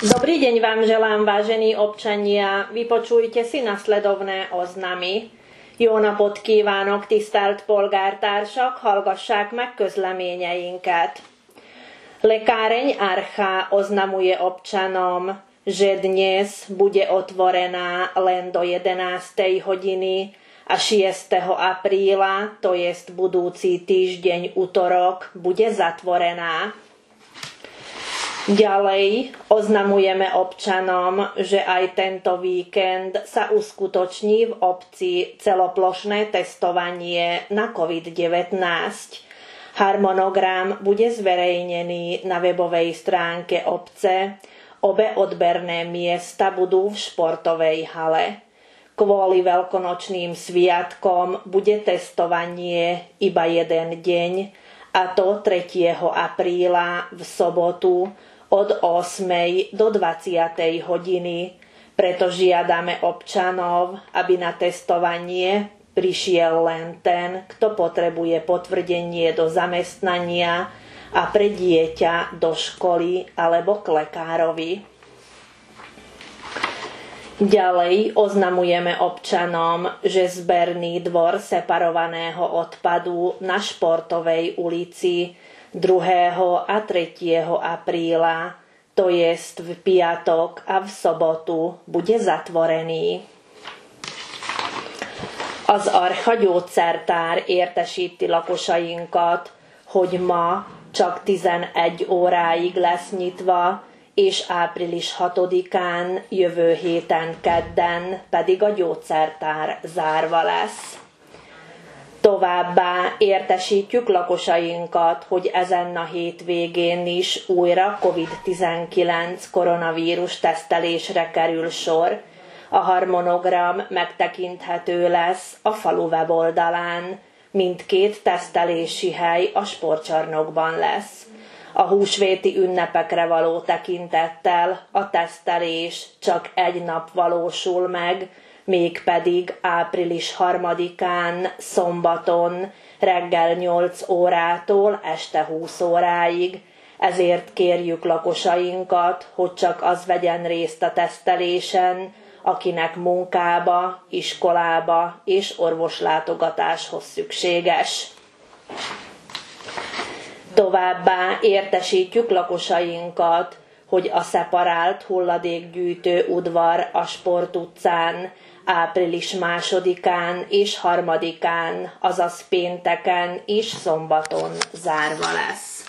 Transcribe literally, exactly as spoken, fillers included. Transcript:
Dobrý deň vám želám, vážení občania. Vypočujte si nasledovné oznamy. Jó napot kívánok, tisztelt polgártársak, hallgassák meg közleményeinket. Lekáreň Archa oznamuje občanom, že dnes bude otvorená len do jedenástej hodiny a šiesteho apríla, to jest budúci týždeň utorok, bude zatvorená. Ďalej oznamujeme občanom, že aj tento víkend sa uskutoční v obci celoplošné testovanie na COVID devätnásť. Harmonogram bude zverejnený na webovej stránke obce. Obe odberné miesta budú v športovej hale. Kvôli veľkonočným sviatkom bude testovanie iba jeden deň, a to tretieho apríla v sobotu od ôsmej do dvadsiatej hodiny. Preto žiadame občanov, aby na testovanie prišiel len ten, kto potrebuje potvrdenie do zamestnania a pre dieťa do školy alebo k lekárovi. Ďalej oznamujeme občanom, že zberný dvor separovaného odpadu na Športovej ulici druhého a tretieho apríla, to jest v piatok a v sobotu, bude zatvorený. Az Archa gyógyszertár értesíti lakosainkat, hogy ma csak tizenegy óráig lesz nyitva, és április hatodikán, jövő héten kedden pedig a gyógyszertár zárva lesz. Továbbá értesítjük lakosainkat, hogy ezen a hétvégén is újra COVID tizenkilenc koronavírus tesztelésre kerül sor. A harmonogram megtekinthető lesz a falu weboldalán. Mindkét tesztelési hely a sportcsarnokban lesz. A húsvéti ünnepekre való tekintettel a tesztelés csak egy nap valósul meg, mégpedig április harmadikán, szombaton, reggel nyolc órától este húsz óráig. Ezért kérjük lakosainkat, hogy csak az vegyen részt a tesztelésen, akinek munkába, iskolába és orvoslátogatáshoz szükséges. Továbbá értesítjük lakosainkat, hogy a szeparált hulladékgyűjtő udvar a Sport utcán április másodikán és harmadikán, azaz pénteken és szombaton zárva lesz.